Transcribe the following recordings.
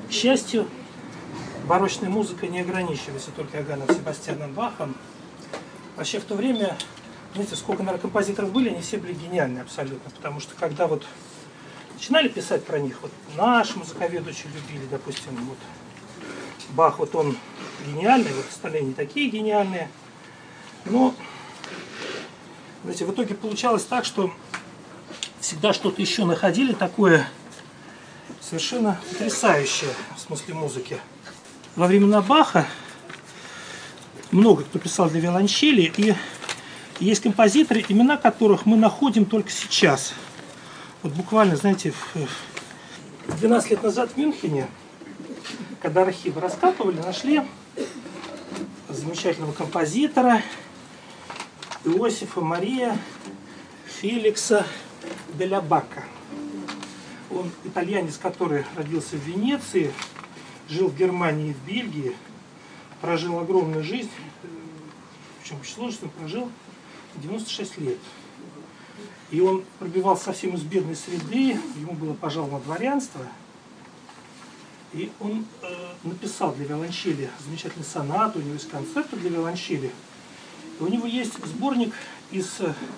К счастью, барочная музыка не ограничивается только Иоганном Себастьяном Бахом. Вообще в то время, знаете, сколько, наверное, композиторов были, они все были гениальны абсолютно. Потому что когда вот начинали писать про них, вот наш музыковед очень любили, допустим, вот Бах, вот он гениальный, вот остальные не такие гениальные. Но, знаете, в итоге получалось так, что всегда что-то еще находили такое совершенно потрясающее в смысле музыки. Во времена Баха много кто писал для виолончели, и есть композиторы, имена которых мы находим только сейчас. Вот буквально, знаете, 12 лет назад в Мюнхене, когда архивы раскапывали, нашли замечательного композитора Иосифа Мария Феликса Деля Бакка. Он итальянец, который родился в Венеции, жил в Германии и в Бельгии, прожил огромную жизнь, причем в сложности он прожил 96 лет. И он пробивался совсем из бедной среды, ему было пожаловано дворянство, и он написал для виолончели замечательный сонат, у него есть концерты для виолончели. И у него есть сборник из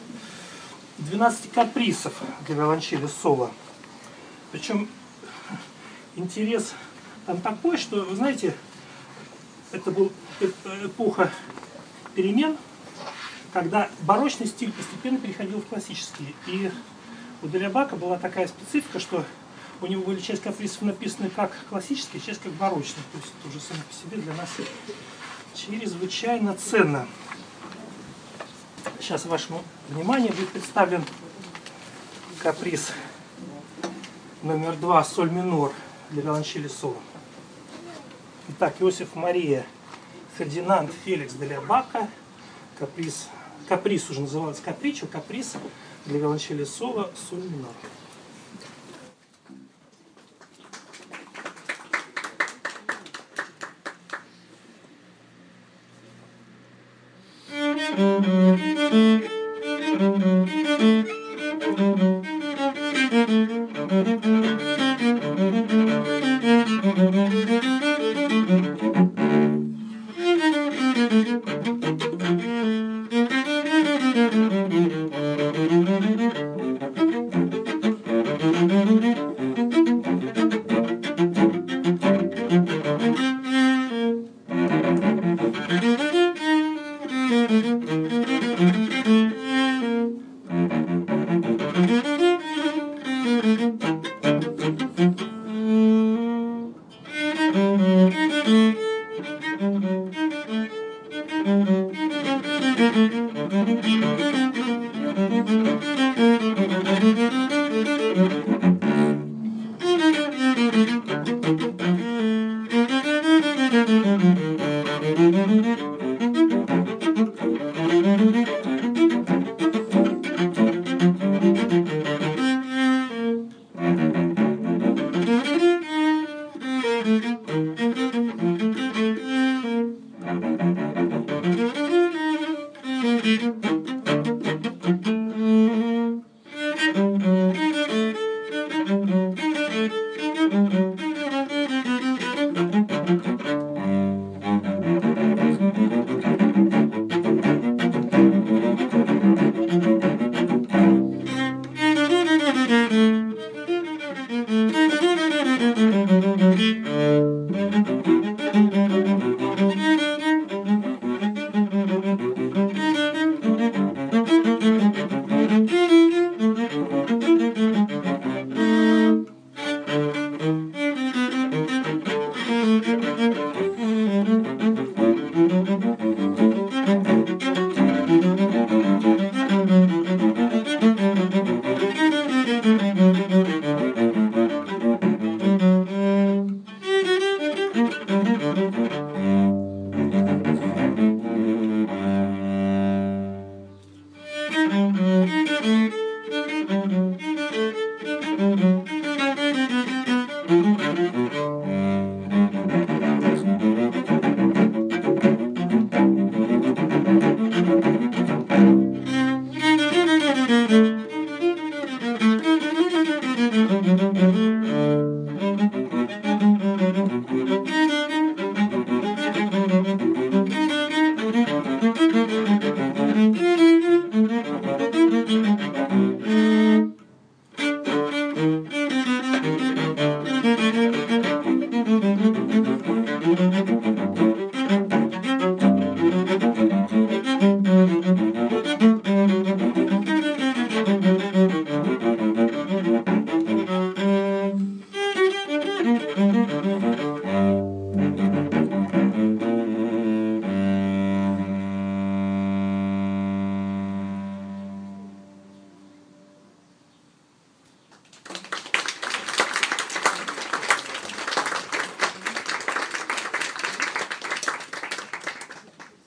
12 каприсов для виолончели соло. Причем интерес там такой, что, вы знаете, это была эпоха перемен, когда барочный стиль постепенно переходил в классический. И у Деля Бакка была такая специфика, что у него были часть каприсов написаны как классические, часть как барочные. То есть это уже само по себе для нас чрезвычайно ценно. Сейчас вашему вниманию будет представлен каприз номер 2 соль минор для виолончели соло. Итак, Иосиф Мария Фердинанд Феликс Деля Бакка, каприз уже назывался капричо, каприз для виолончели соло соль минор.